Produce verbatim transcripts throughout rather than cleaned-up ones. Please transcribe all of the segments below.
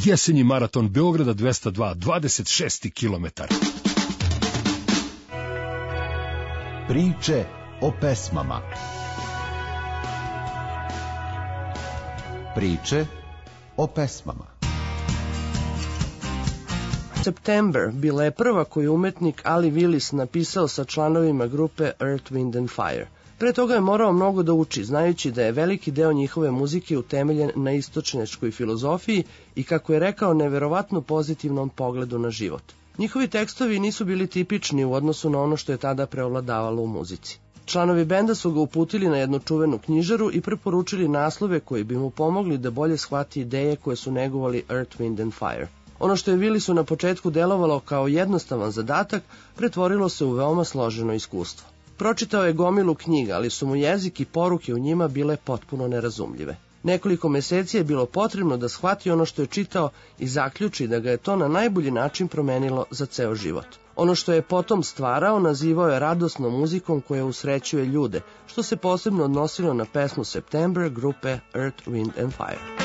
Jesenji maraton Beograda dvesta dva, dvadeset šesti kilometar. Priče o pesmama. Priče o pesmama. September bila je prva koju je umetnik Ali Willis napisao sa članovima grupe Earth, Wind and Fire. Pre toga je morao mnogo da uči, znajući da je veliki deo njihove muzike utemeljen na istočnjačkoj filozofiji i, kako je rekao, neverovatno pozitivnom pogledu na život. Njihovi tekstovi nisu bili tipični u odnosu na ono što je tada preovladavalo u muzici. Članovi benda su ga uputili na jednu čuvenu knjižaru i preporučili naslove koji bi mu pomogli da bolje shvati ideje koje su negovali Earth, Wind and Fire. Ono što je Willisu na početku delovalo kao jednostavan zadatak, pretvorilo se u veoma složeno iskustvo. Pročitao je gomilu knjiga, ali su mu jezik i poruke u njima bile potpuno nerazumljive. Nekoliko meseci je bilo potrebno da shvati ono što je čitao i zaključi da ga je to na najbolji način promenilo za ceo život. Ono što je potom stvarao nazivao je radosnom muzikom koja usrećuje ljude, što se posebno odnosilo na pesmu September grupe Earth, Wind and Fire.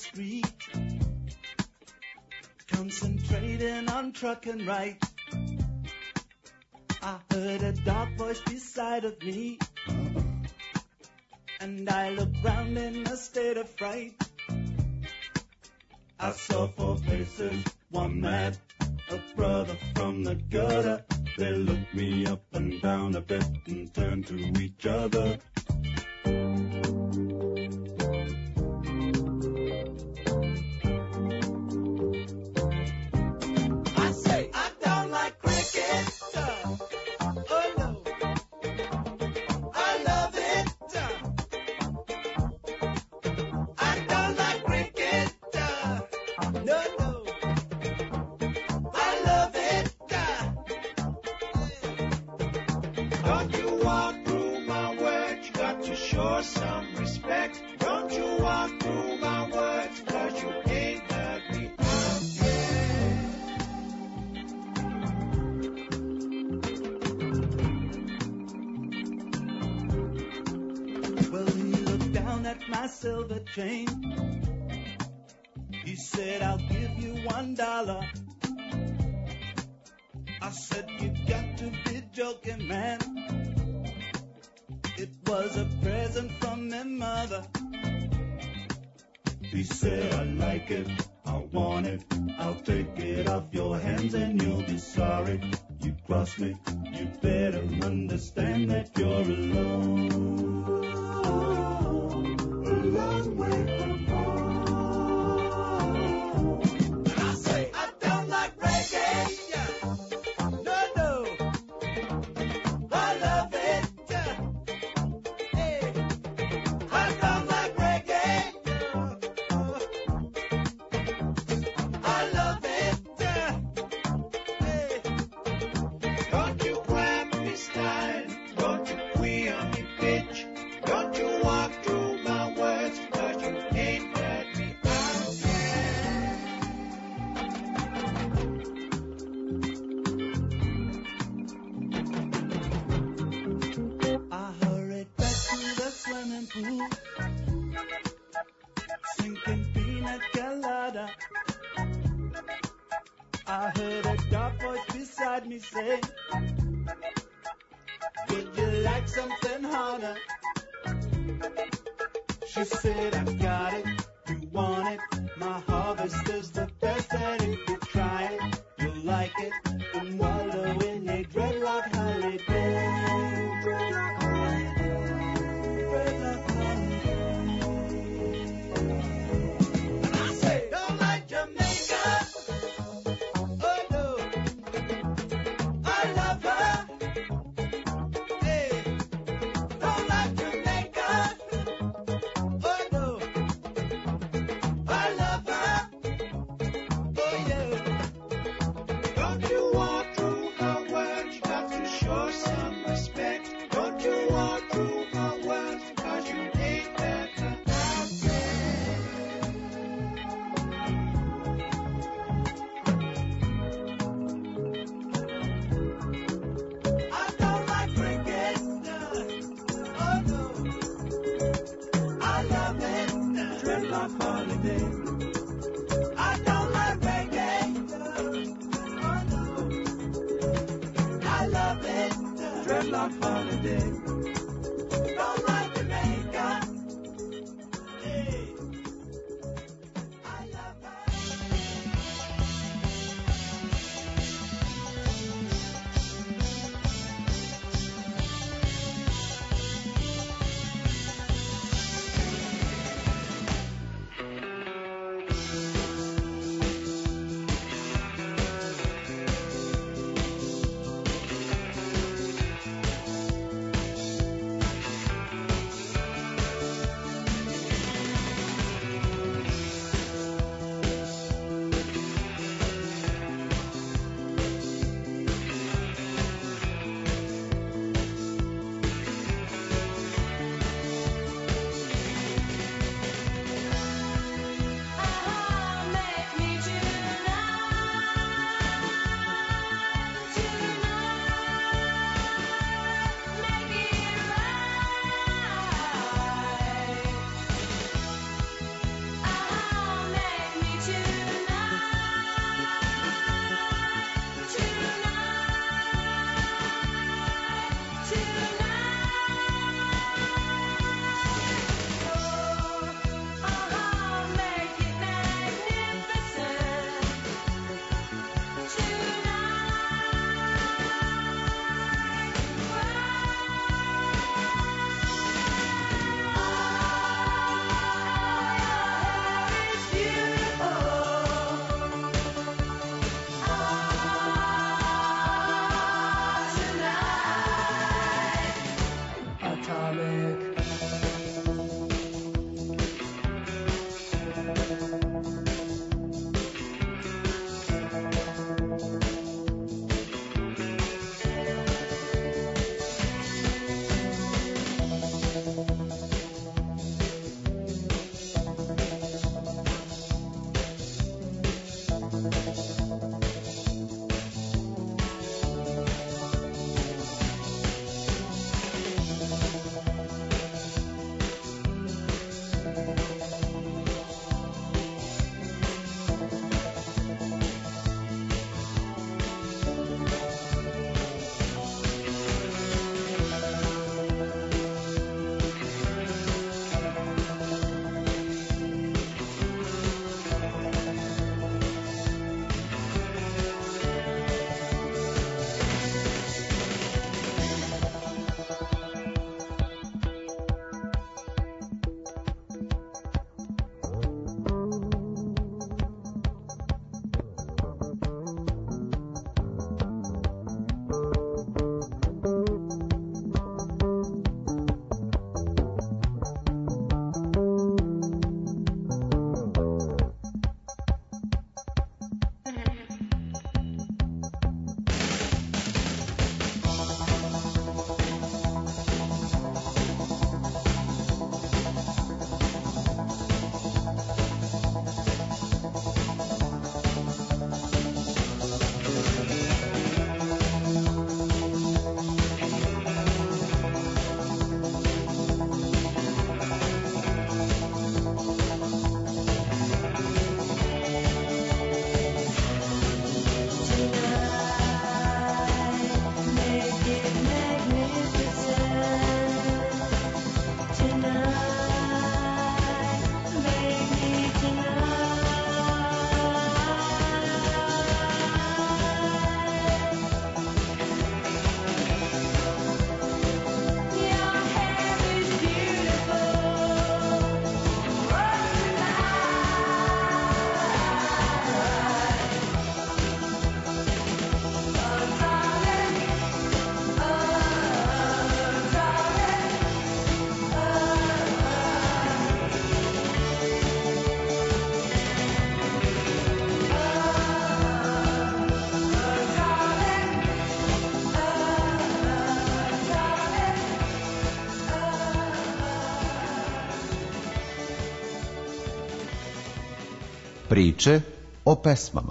Concentrating on trucking right. I heard a dark voice beside of me, and I looked round in a state of fright. I saw four faces, one mad, a brother from the gutter. They looked me up and down a bit and turned to each other. I say, I don't like cricket. Oh no, I love it. I don't like cricket. No, no, I love it. Don't you walk through my words, you got to show some respect. Don't you walk through my words, cause you ain't heard me out yet. Well, he looked down at my silver chain. He said, I'll give you one dollar. I said, you got to be joking, man. It was a present from my mother. He said, I like it, I want it, I'll take it off your hands and you'll be sorry. You cross me, you better understand that you're alone. A long way from home. And I say, I don't like reggae. No, no, I love it. Hey, I don't like reggae. I love it. Hey, don't you grab me style, don't you queer me bitch, don't you walk through my words, cause you ain't heard me out yet. I hurried back to the swimming pool, sinking pina colada. I heard a dark voice beside me say, would you like something harder? She said, I got it, you want it, my harvest is the best, and if you try it, you'll like it, and wallow in a dreadlock holiday. Dreadlock holiday, dreadlock holiday. And I say, don't like Jamaica. Oh no, I love her. Hey, don't like Jamaica. Oh no, I love her. Oh yeah. Don't you walk through her words, you got to show some respect. Don't you walk through her words, cause you ain't heard her out yet. I don't like cricket. Oh no, I love it. Dreadlock holiday. I don't like reggae. Oh no, I love it. Dreadlock holiday. Don't like Jamaica. Hey, I love her. Priče o pesmama.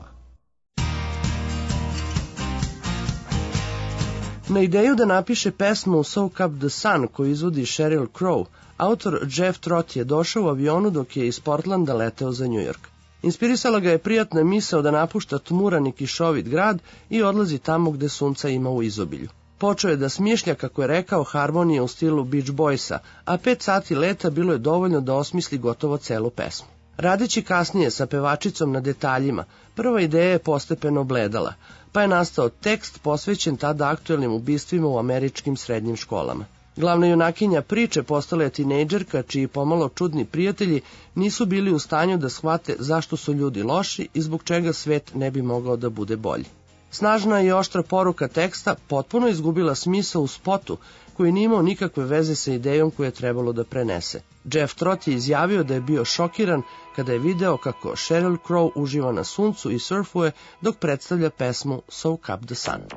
Na ideju da napiše pesmu Soak Up the Sun koju izvodi Sheryl Crow, autor Jeff Trott je došao u avionu dok je iz Portlanda leteo za New York. Inspirisala ga je prijatna misao da napušta tmuran i kišovit grad i odlazi tamo gde sunca ima u izobilju. Počeo je da smišlja, kako je rekao, harmonije u stilu Beach Boysa, a pet sati leta bilo je dovoljno da osmisli gotovo celu pesmu. Radeći kasnije sa pevačicom na detaljima, prva ideja je postepeno obledala, pa je nastao tekst posvećen tada aktuelnim ubistvima u američkim srednjim školama. Glavna junakinja priče postala je tinejdžerka čiji pomalo čudni prijatelji nisu bili u stanju da shvate zašto su ljudi loši i zbog čega svet ne bi mogao da bude bolji. Snažna i oštra poruka teksta potpuno izgubila smisao u spotu, koji nije imao nikakve veze sa idejom koju je trebalo da prenese. Jeff Trott je izjavio da je bio šokiran kada je video kako Sheryl Crow uživa na suncu i surfuje dok predstavlja pesmu Soak Up the Sun.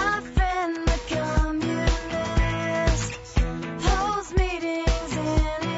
My friend, the communist, holds meetings in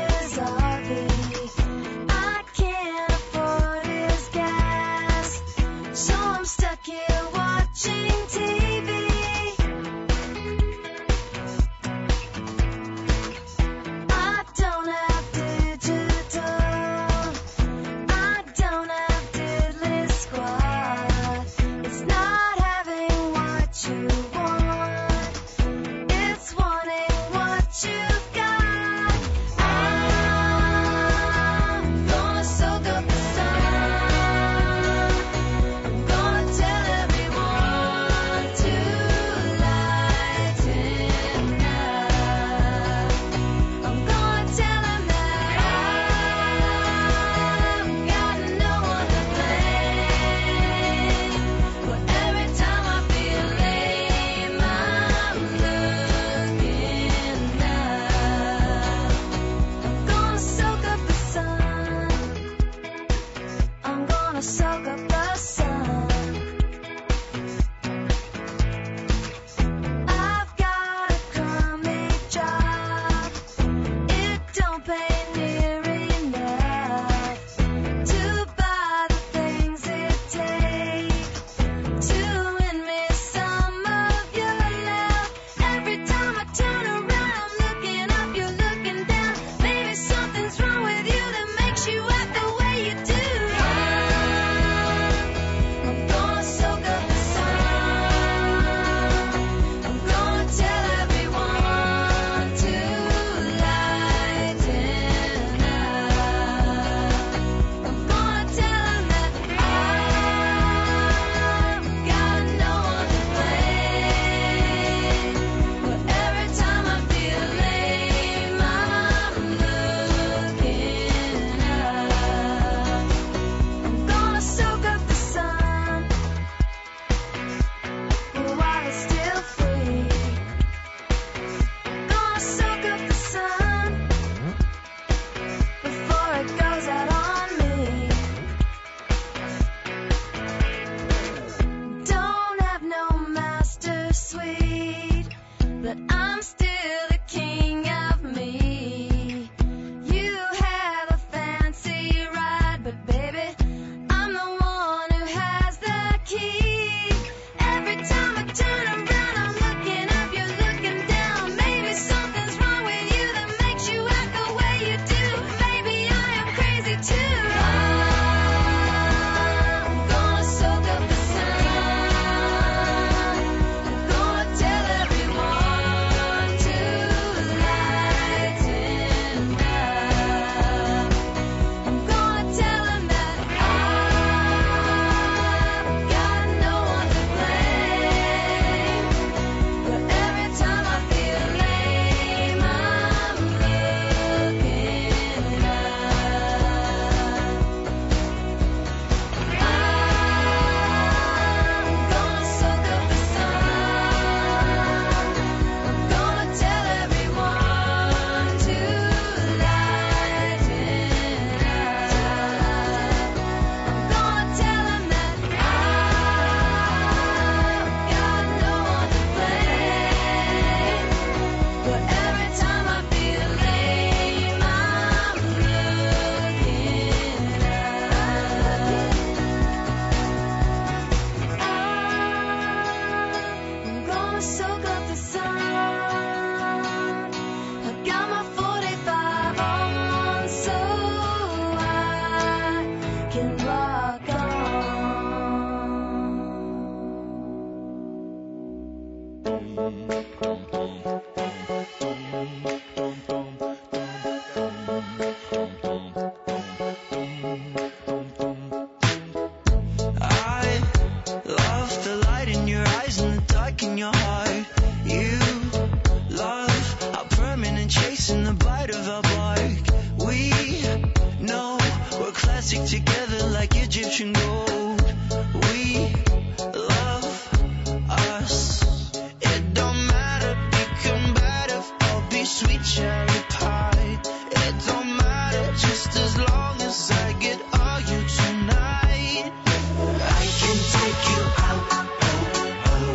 chasing the bite of our bark. We know we're classic together like Egyptian gold. We love us. It don't matter, be combative or be sweet cherry pie. It don't matter, just as long as I get all you tonight. I can take you out, oh, oh.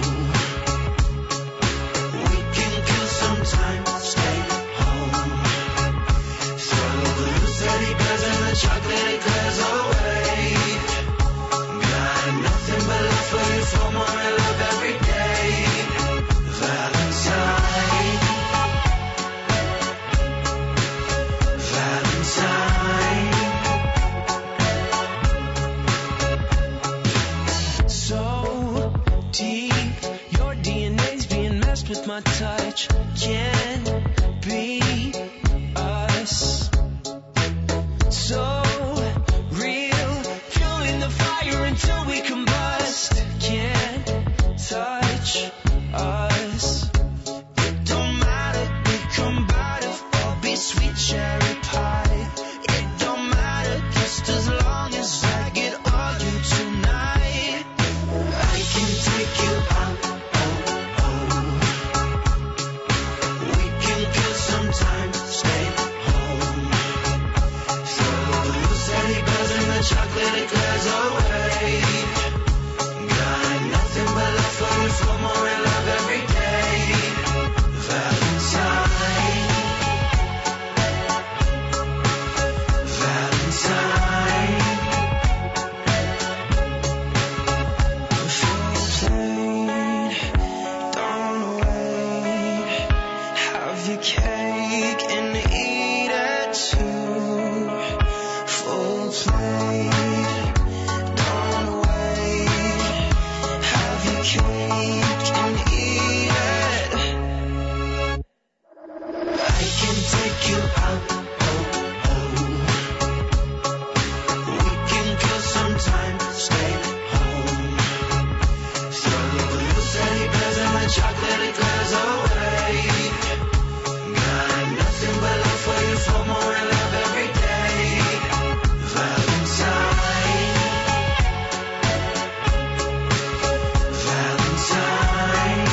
We can kill some time, stay home. Throw the loose teddy bears and the chocolate eclairs away. Got nothing but love for you, for more and love every day. Valentine, Valentine. So deep, your D N A's being messed with my touch. Can't be us. So real, fueling the fire until we combust. Can't touch us. It don't matter, be combative or be sweet cherry pie. It don't matter, just as long as I get all you tonight. I can take you out, oh, oh. We can kill some time, stay home. Throw the loose teddy bears and the chocolate eclairs away. Got nothing but love for you, for more and love every day. Valentine, Valentine. Full plate, don't wait. Have your cake and eat it too. Full plate, don't wait. Have your cake and eat it. I can take you out, oh, oh. We can kill some time, stay home. Throw the loose teddy bears and the chocolate eclairs away. Got nothing but love for you, for more and love every day. Valentine, Valentine,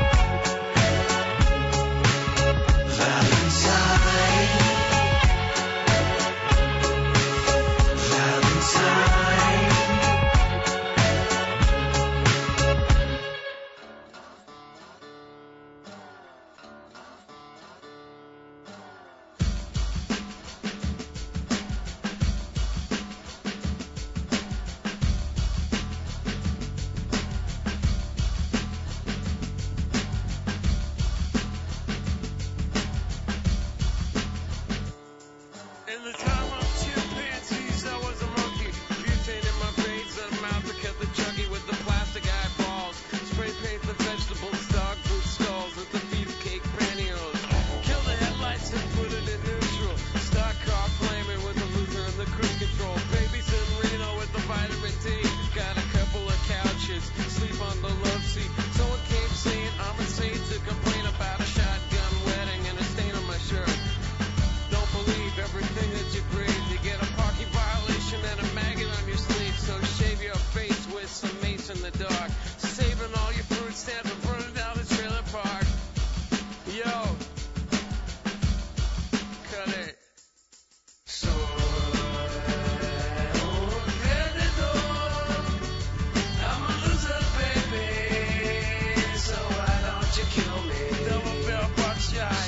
Valentine, Valentine. In the time of chimpanzees, I was a monkey. Butane in my veins, and a mouth that kept the chuggy with the plastic eyeballs. Spray paint the vegetables, dog food stalls with the beefcake pantyhose. Kill the headlights and put it in neutral. Stock car flaming with the loser and the cruise control. Babies in Reno with the vitamin D. Got a couple of couches, sleep on the love seat. Someone came saying I'm insane to complain about a shotgun wedding and a stain on my shirt. Don't believe everything that you breathe. You get a parking violation and a maggot on your sleeve. So shave your face with some mace in the dark. Saving all your fruit stamps and burning down the trailer park. Yo, cut it. I'm a loser, baby. So why don't you kill me? Double barrel buckshot.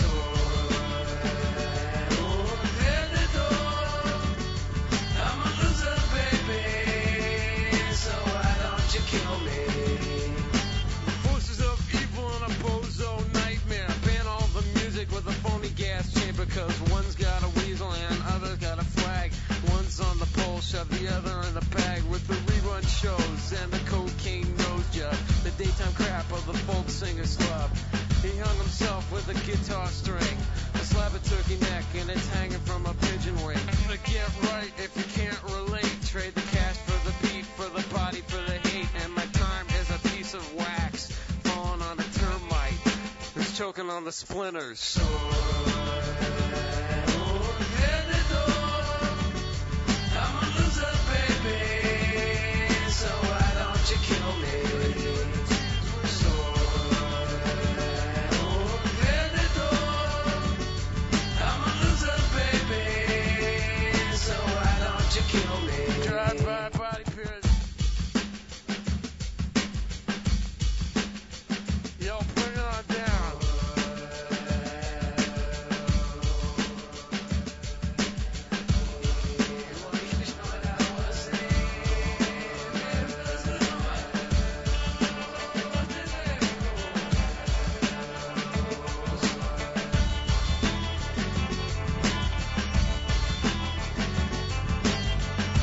I'm a loser, baby. So why don't you kill me? Forces of evil and a bozo nightmare. Ban all the music with a phony gas chamber. Cause one's got a weasel and other's got a flag. One's on the pole, shove the other in the bag. With the rerun shows and the cocaine nose job. The daytime crap of the folk singer's love. He hung himself with a guitar string. A slab of turkey neck and it's hanging from a pigeon wing. To get right if you can't relate. Trade the cash for the beat, for the body, for the hate. And my time is a piece of wax falling on a termite who's choking on the splinters. So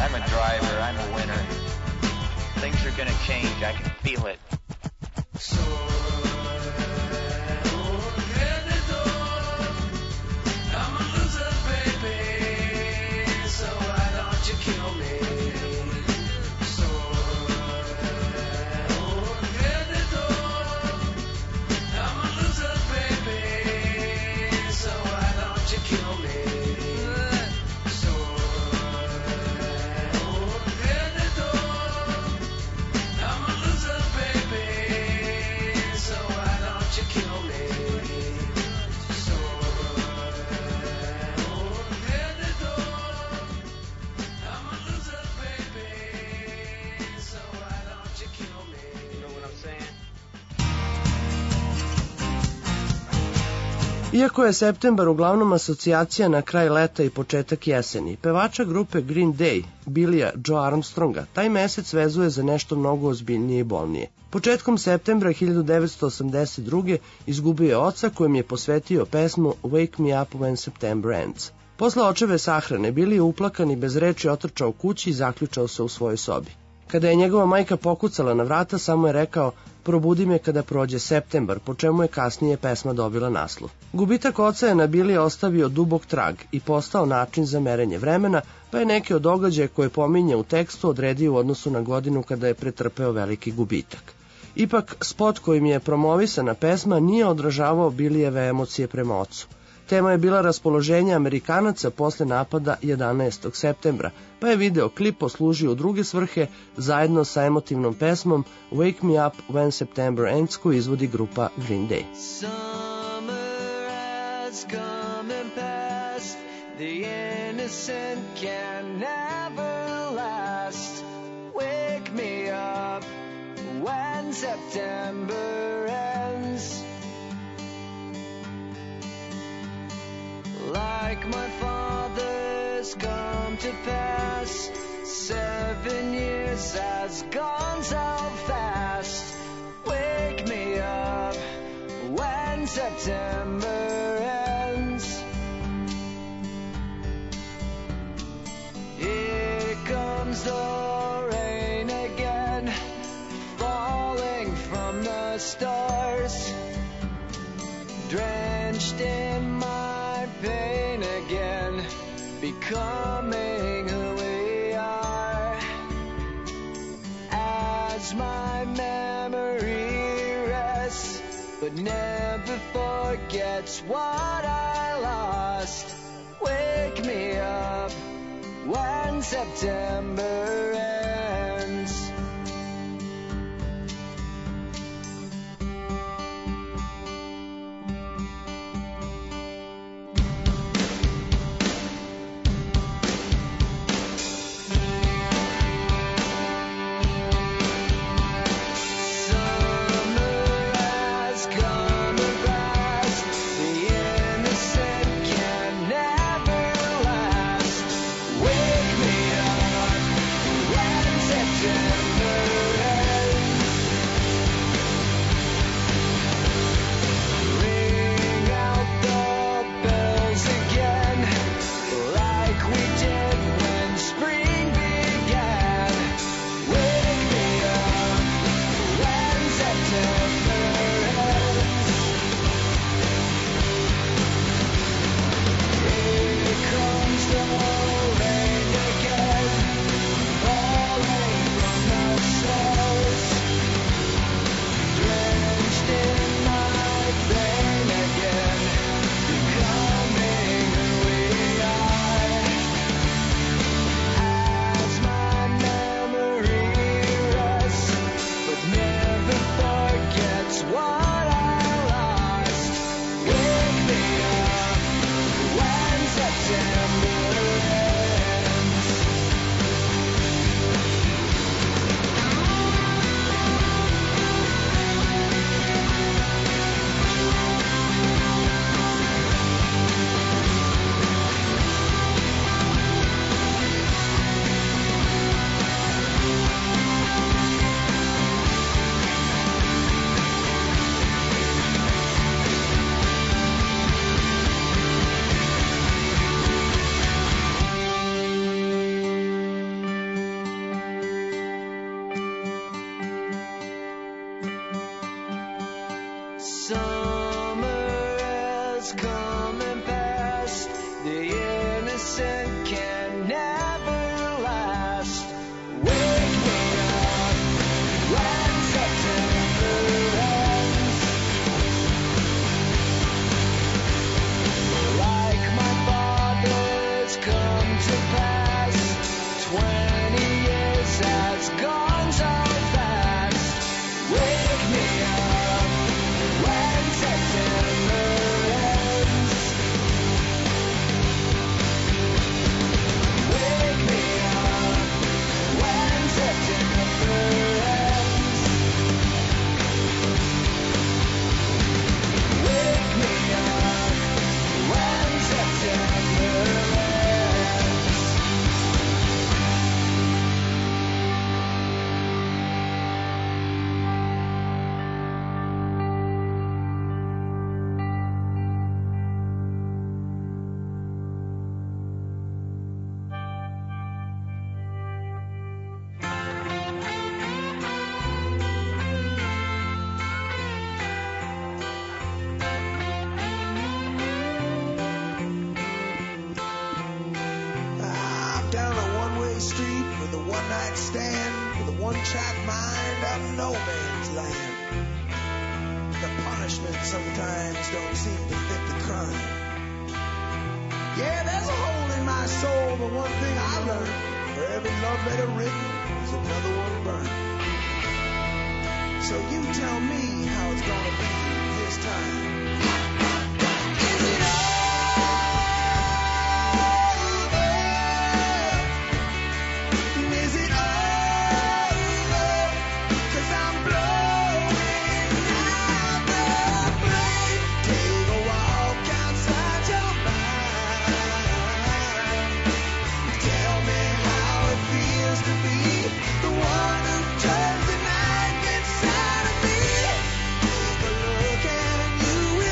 I'm a driver. I'm a winner. Things are gonna change. I can feel it. Iako je septembar uglavnom asocijacija na kraj leta i početak jeseni, pevača grupe Green Day, Billya Joe Armstronga, taj mesec vezuje za nešto mnogo ozbiljnije i bolnije. Početkom septembra hiljadu devetsto osamdeset druge izgubio je oca kojem je posvetio pesmu Wake Me Up When September Ends. Posle očeve sahrane, Billy je uplakan i bez reči otrčao kući i zaključao se u svojoj sobi. Kada je njegova majka pokucala na vrata, samo je rekao: probudi me kada prođe septembar, po čemu je kasnije pesma dobila naslov. Gubitak oca je na Billy ostavio dubok trag i postao način za merenje vremena, pa je neke od događaja koje pominje u tekstu odredio u odnosu na godinu kada je pretrpeo veliki gubitak. Ipak, spot kojim je promovisana pesma nije odražavao Billyjeve emocije prema ocu. Tema je bila raspoloženje Amerikanaca posle napada jedanaestog septembra, pa je video klip poslužio u druge svrhe zajedno sa emotivnom pesmom Wake Me Up When September Ends koju izvodi grupa Green Day. Summer has come and passed. The innocent can never last. Wake me up when September ends. Like my father's come to pass, seven years has gone so fast. Wake me up when September ends. Here comes the rain again, falling from the stars, drenched in my pain again, becoming who we are. As my memory rests, but never forgets what I lost. Wake me up when September ends. can't stand with a one-track mind of no man's land. The punishment sometimes don't seem to fit the crime. Yeah, there's a hole in my soul, but one thing I learned, for every love letter written, there's another one burned. So you tell me how it's gonna be this time. Is it over? Is it over? 'Cause I'm blowing out the flame. Take a walk outside your mind. Tell me how it feels to be the one who turns the night inside of me. Take a look and you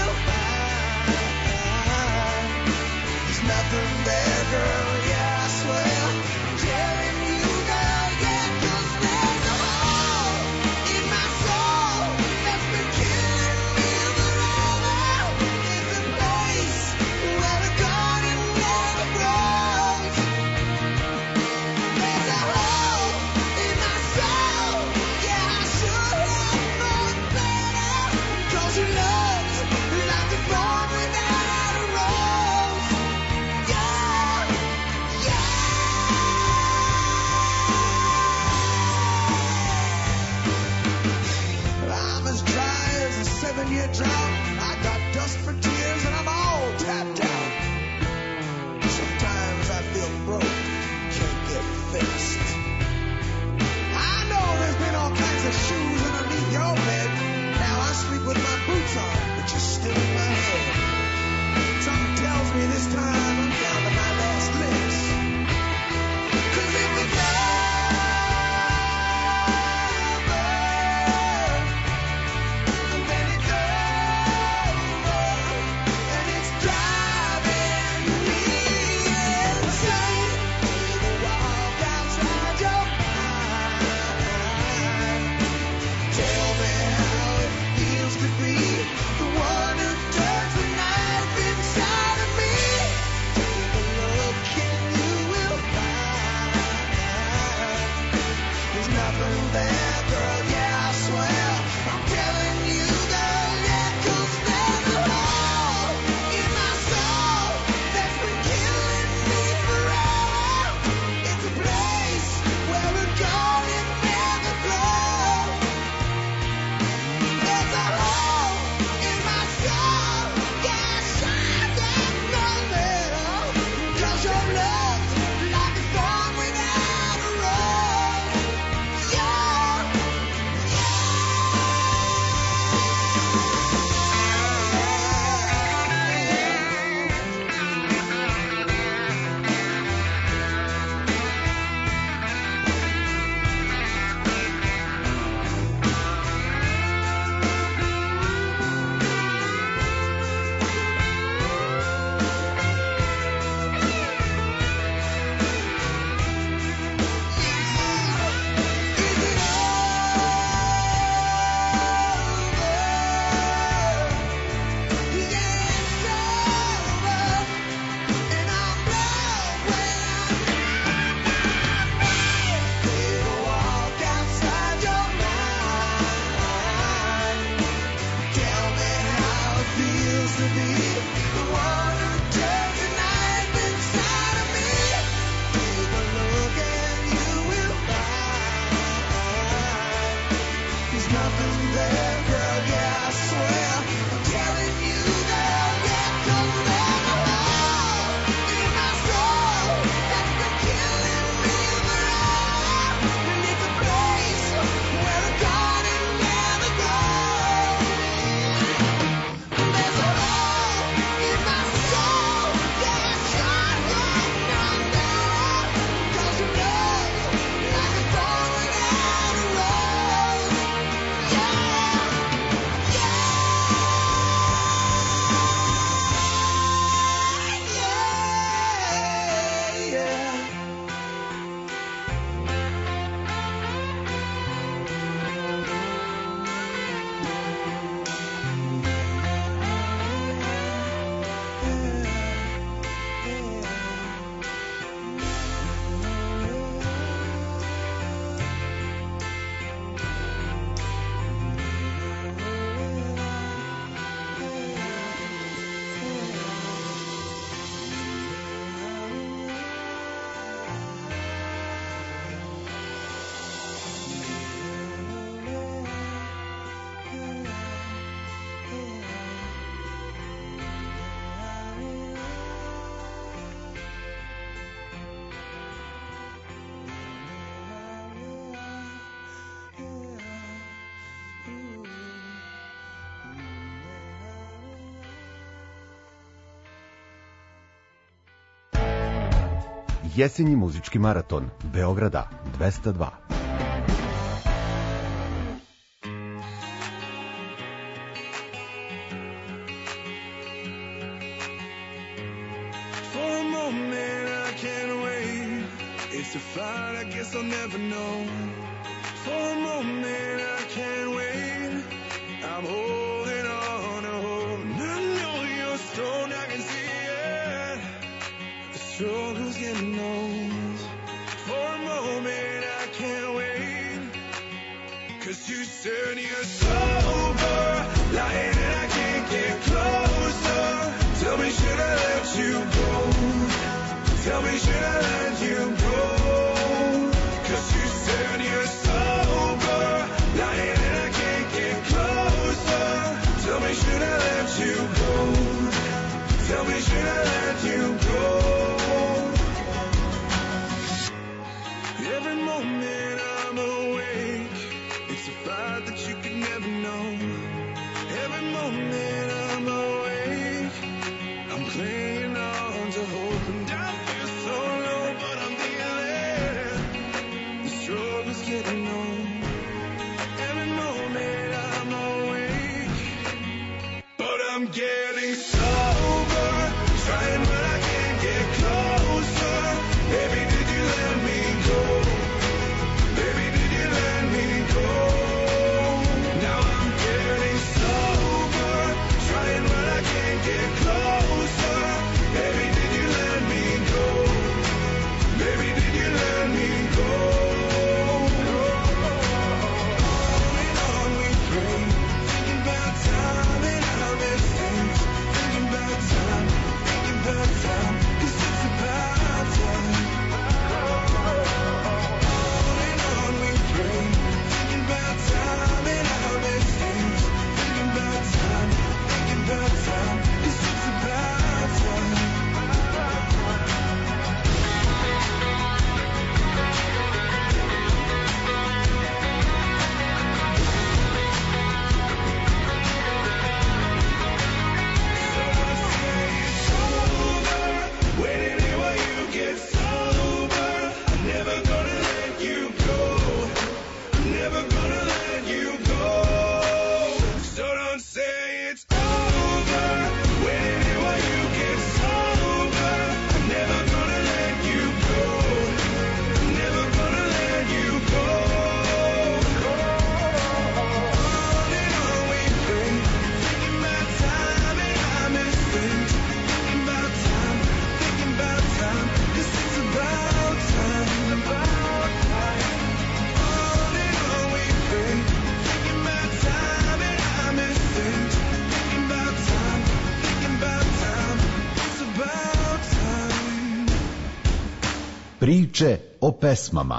Jesenji muzički maraton Beograda dvesta dva. For a moment I can't wait. It's a fight I guess I'll never know. For a moment I can't wait. I'm holding on to hope. I know you're strong, I can see it. The struggle's getting old. For a moment I can't wait. Cause you said you're sober, lying and I can't get closer. Tell me, should I let you go? Tell me, should I let you go? Cause you said you're sober, lying and I can't get closer. Tell me, should I let you go? Tell me, should I let you go? Every moment I'm awake, it's a fight that you could never know. Every moment I'm awake, I'm clinging on to hope, and I feel so low, but I'm feeling the struggle's getting old. Every moment I'm awake, but I'm getting sober, trying but I can't get closer. Baby, did you let me go? Baby, did you let me go? Now I'm getting sober, trying but I can't get closer. Baby, did you let me go? Baby, did you let me go? On and on we pray, thinking about time and our mistakes. Thinking about time, thinking about time, 'cause it's about time. On and on we pray, thinking about time and our mistakes. Thinking about time, thinking about time, 'cause it's about time. Waiting here while you get sober. I'm never gonna let you go. I'm never gonna let you go. So don't say it's over. Waiting here while you get sober. I'm never gonna let you go. I'm never gonna let you go. On and on we pray, thinking about time and our mistakes. Thinking about time, thinking about time, 'cause it's about time. About time. On and on we pray, thinking about time and our mistakes. Thinking about time, thinking about time, it's about time. Priče o pesmama.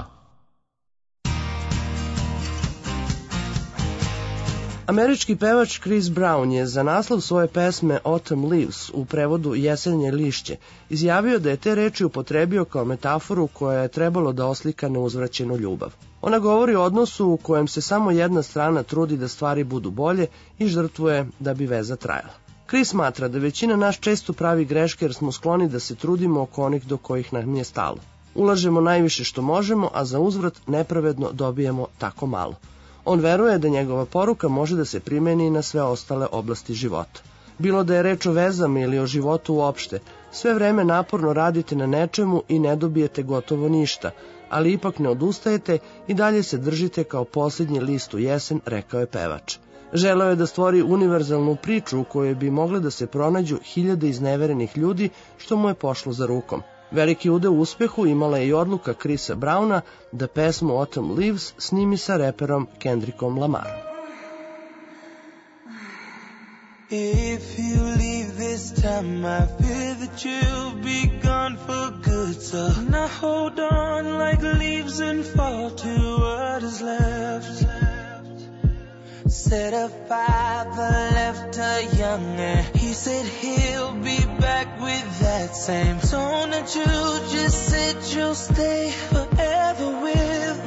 Američki pevač Chris Brown je za naslov svoje pesme Autumn Leaves, u prevodu Jesenje lišće, izjavio da je te reči upotrebio kao metaforu koja je trebalo da oslika neuzvraćenu ljubav. Ona govori o odnosu u kojem se samo jedna strana trudi da stvari budu bolje i žrtvuje da bi veza trajala. Chris smatra da većina nas često pravi greške jer smo skloni da se trudimo oko onih do kojih nam je stalo. Ulažemo najviše što možemo, a za uzvrat nepravedno dobijemo tako malo. On veruje da njegova poruka može da se primeni na sve ostale oblasti života. Bilo da je reč o vezama ili o životu uopšte, sve vreme naporno radite na nečemu i ne dobijete gotovo ništa, ali ipak ne odustajete i dalje se držite kao posljednji list u jesen, rekao je pevač. Želeo je da stvori univerzalnu priču u kojoj bi mogle da se pronađu hiljade izneverenih ljudi, što mu je pošlo za rukom. Veliki udeo u uspehu imala je i odluka Chrisa Browna da pesmu Autumn Leaves snimi sa reperom Kendrickom Lamarom. If you leave this time, I fear that you'll be gone for good. So now hold on like leaves and fall to what is left. Said a father left her young and he said he'll be back with that same tone that you just said you'll stay forever with.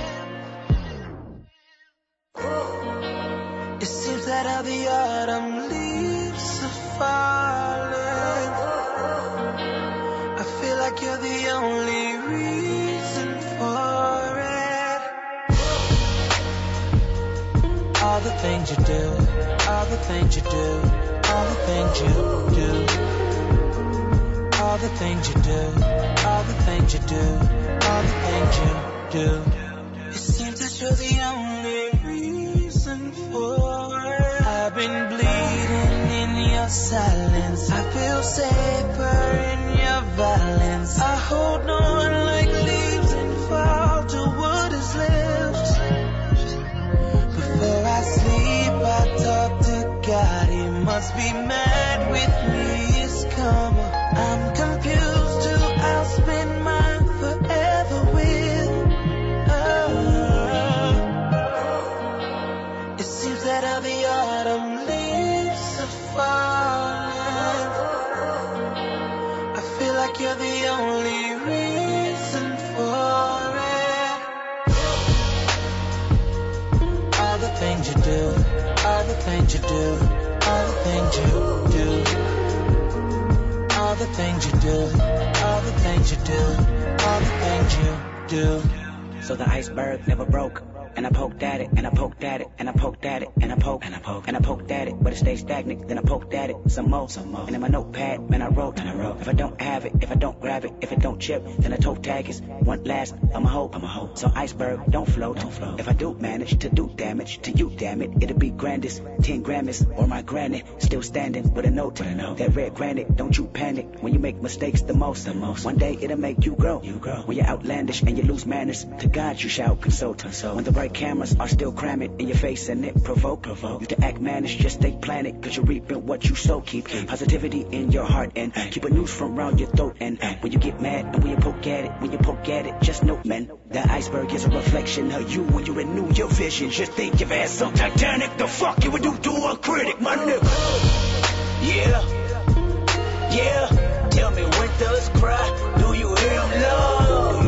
It seems that all the autumn leaves are falling. I feel like you're the only things you do, all the things you do, all the things you do, all the things you do, all the things you do, all the things you do. It seems that you're the only reason for it. I've been bleeding in your silence. I feel safer in your violence. I hold on like leaves and fall to what is left. Before I sleep, I talk to God. He must be mad with me. It's karma. I'm confused to I'll spend my forever with. Oh. It seems that all the autumn leaves are falling. I feel like you're the only reason for it. All the things you do, all the things you do, all the things you do, all the things you do, all the things you do, all the things you do. So the iceberg never broke. And I poked at it, and I poked at it, and I poked at it, and I poked, and I poked, and I poked at it, but it stayed stagnant. Then I poked at it some more, some more. And in my notepad, man, I wrote, and I wrote. If I don't have it, if I don't grab it, if it don't chip, then I toe tag is one last. I'm a hope, I'm a hope. So iceberg, don't float, don't float. If I do manage to do damage to you, damn it, it'll be grandest. Ten Grammys or my granny, still standing with a note. With a note. That red granite, don't you panic when you make mistakes the most. The most. One day it'll make you grow. You grow. When you're outlandish and you lose manners, to God you shall consult. consult. When the bright cameras are still cramming in your face and it provoke, provoke. You to act mannish, just stay planted, cause you're reaping what you sow. Keep positivity in your heart and keep a noose from around your throat. And when you get mad and when you poke at it, when you poke at it, just know, man, that iceberg is a reflection of you when you renew your vision. Just think you've had some Titanic, the fuck you would do to a critic, my nigga. Yeah, yeah, tell me when does cry, do you hear him love?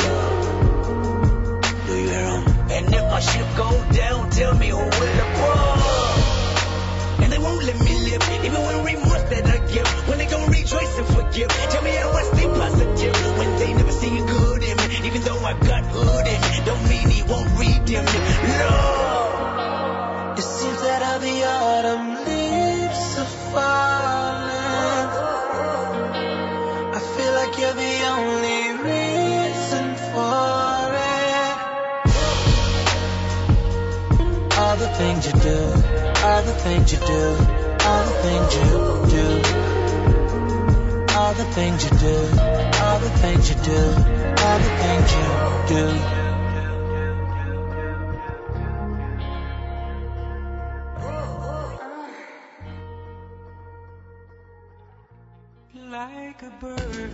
Do you hear him? And if my ship go down, tell me who will applaud. And they won't let me live, even when remorse that I give. When they gon' rejoice and forgive, tell me how I stay positive. When they never see good in me, even though I got hood in me, don't mean he won't redeem me. Lord, it seems that all the autumn leaves are falling. I feel like you're the only reason for it. All the things you do, all the things you do, all the things you do, all the things you do, all the things you do, all the things you do. Like a bird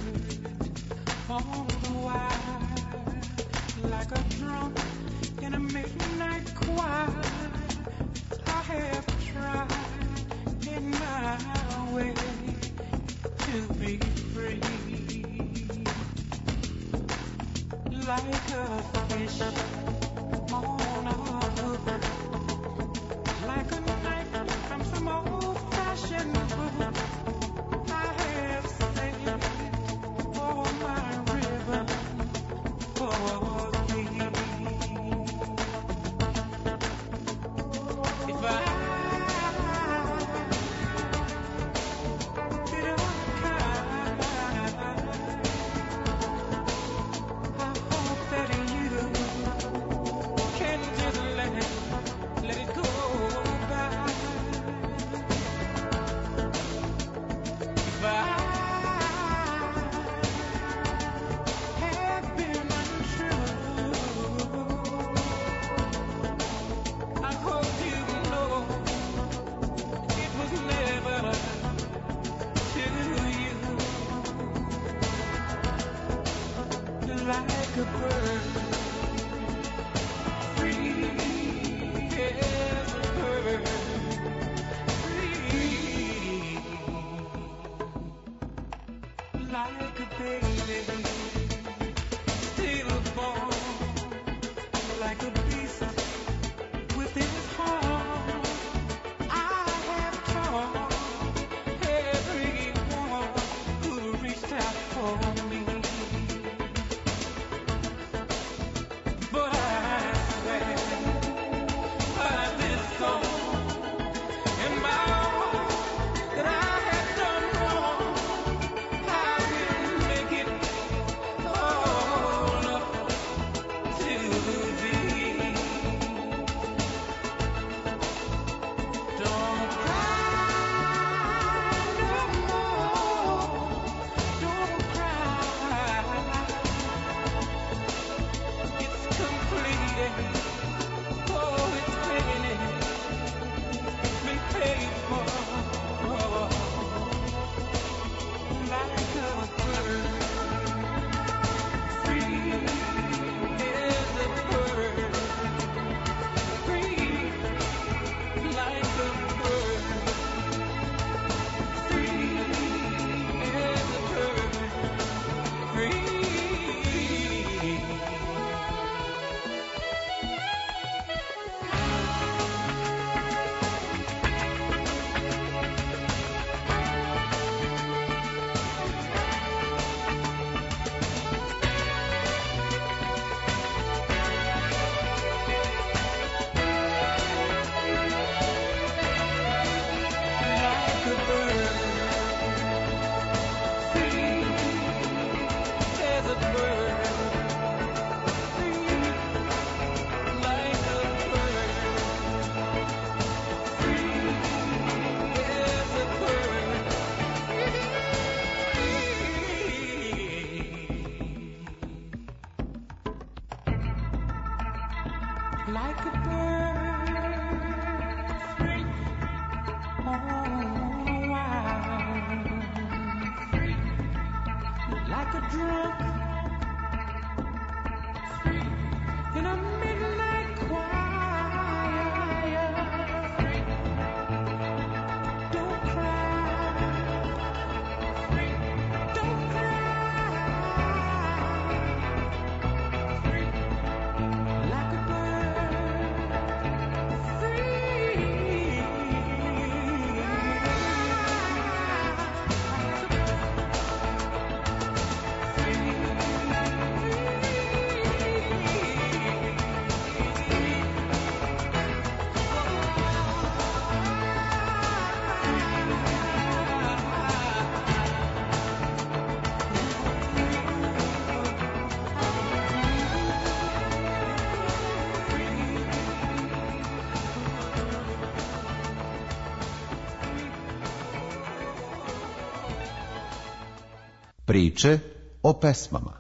on the wire, like a drum in a midnight choir. I have tried in my way to be free, like a fish on a hook, like a knife from some old-fashioned book. I have saved all my river for thee. If I did unkind, I hope that you can just let it, let it go by. If I have been untrue, I hope you know it was never to you. Like a bird, free as a bird, free. Like a baby, still born, like a beast with his horn. I have taught everyone who reached out for me, but I swear by this like a bird free on wild, like a drunk free in a midnight choir. Don't cry, don't cry, like a bird free. Priče o pesmama.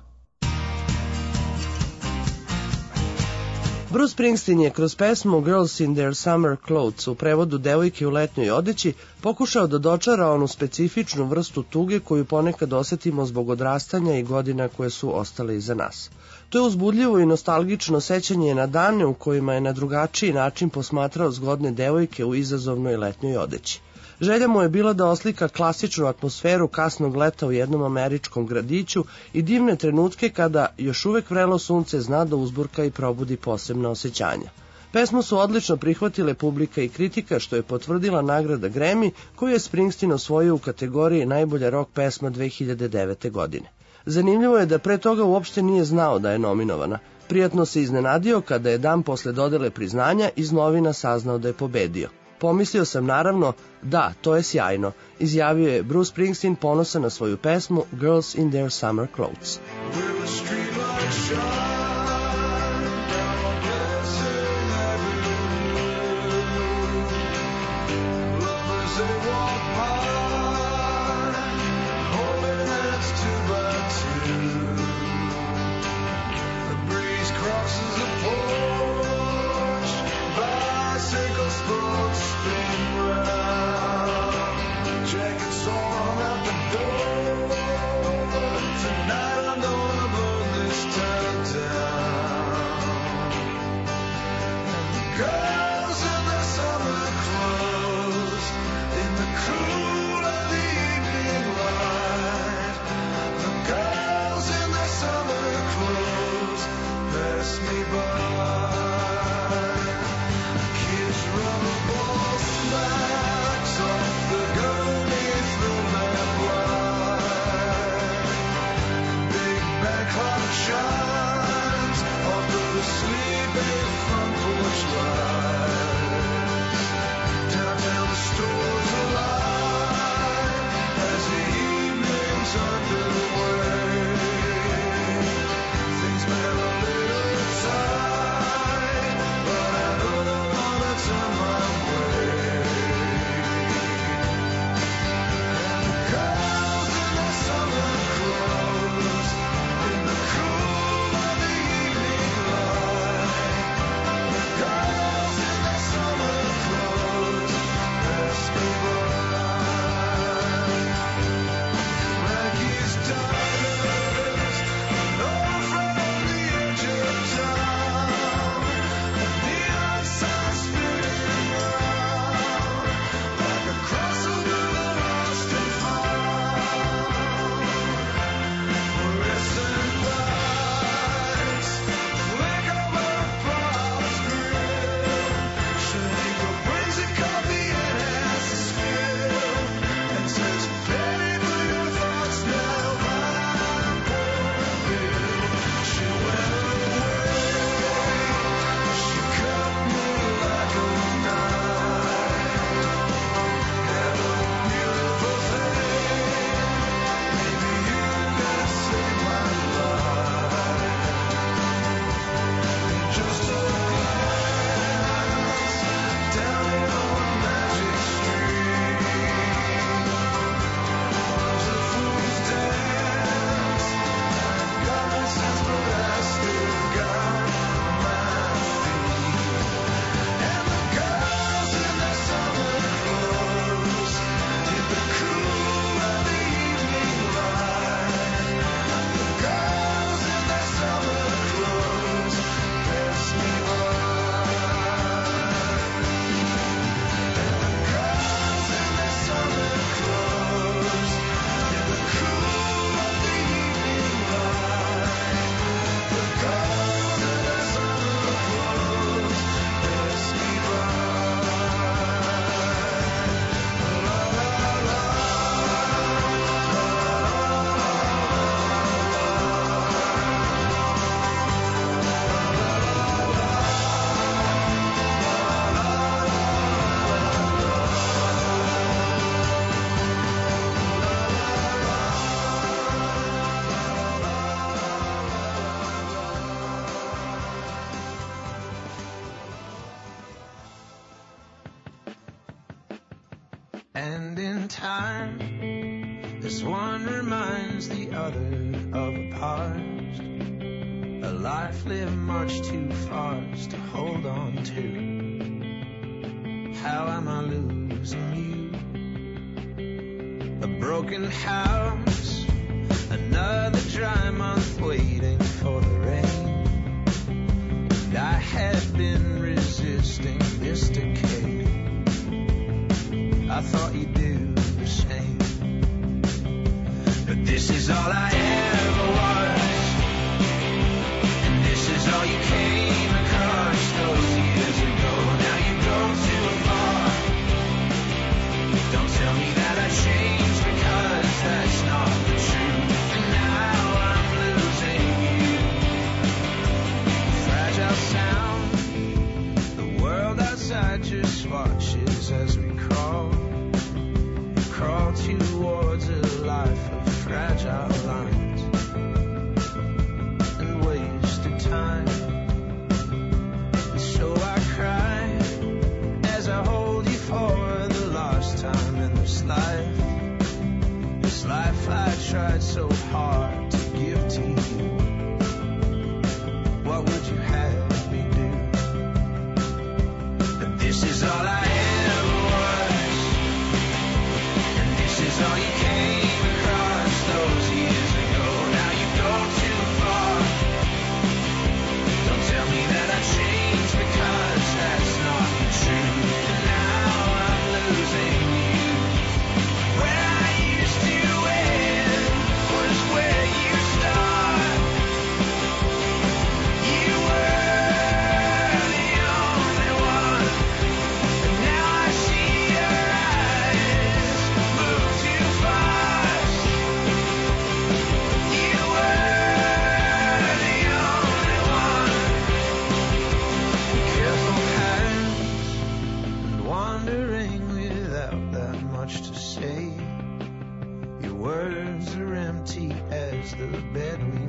Bruce Springsteen je kroz pesmu Girls in Their Summer Clothes, u prevodu Devojke u letnjoj odeći, pokušao da dočara onu specifičnu vrstu tuge koju ponekad osetimo zbog odrastanja i godina koje su ostale iza nas. To je uzbudljivo i nostalgično sećanje na dane u kojima je na drugačiji način posmatrao zgodne devojke u izazovnoj letnjoj odeći. Želja mu je bila da oslika klasičnu atmosferu kasnog leta u jednom američkom gradiću i divne trenutke kada još uvek vrelo sunce zna da uzburka i probudi posebna osjećanja. Pesmu su odlično prihvatile publika i kritika, što je potvrdila nagrada Grammy koju je Springsteen osvojio u kategoriji najbolja rock pesma dve hiljade devete. godine. Zanimljivo je da pre toga uopšte nije znao da je nominovana. Prijatno se iznenadio kada je dan posle dodele priznanja iz novina saznao da je pobedio. Pomislio sam naravno, da, to je sjajno, izjavio je Bruce Springsteen ponosan na svoju pesmu Girls in Their Summer Clothes. Tonight I'm gonna burn this town down. in time. This one reminds the other of a past, a life lived much too fast to hold on to. How am I losing you? A broken house, another dry month waiting for the rain. And I had been resisting this decay. I thought you'd do the same. But this is all I ever was, and this is all you came across those years ago. Now you go too far. Don't tell me that I changed, because that's not the truth. And now I'm losing you. Fragile sound, the world outside just watches as we crawl, crawl towards a life of fragile lines and wasted time. And so I cry as I hold you for the last time in this life, this life I tried so hard to give to you. What would you have me do? But this is all I ever was, and this is all you came across those years ago. Now you go too far. Don't tell me that I changed, because that's not the truth. And now I'm losing you. Where I used to end was where you start. You were the only one, and now I see your eyes move too fast. You were the only one. Careful hands and wandering without that much to say. Your words are empty as the bed we